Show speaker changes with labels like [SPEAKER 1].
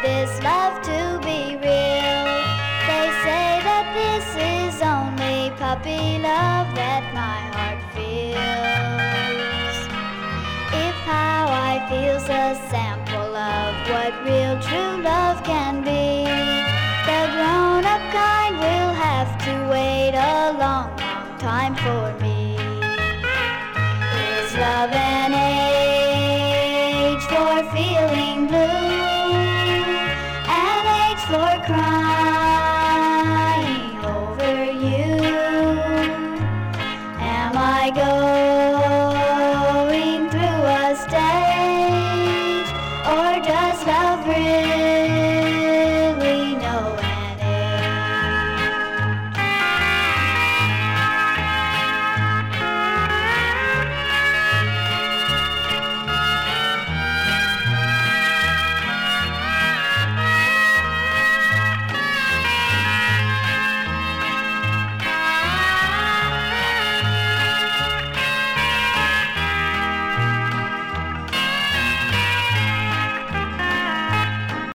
[SPEAKER 1] this love to be real. They say that this is only puppy love that my heart feels. If how I feel's a sample of what real true love can be, the grown-up kind will have to wait a long, long time for me. Is love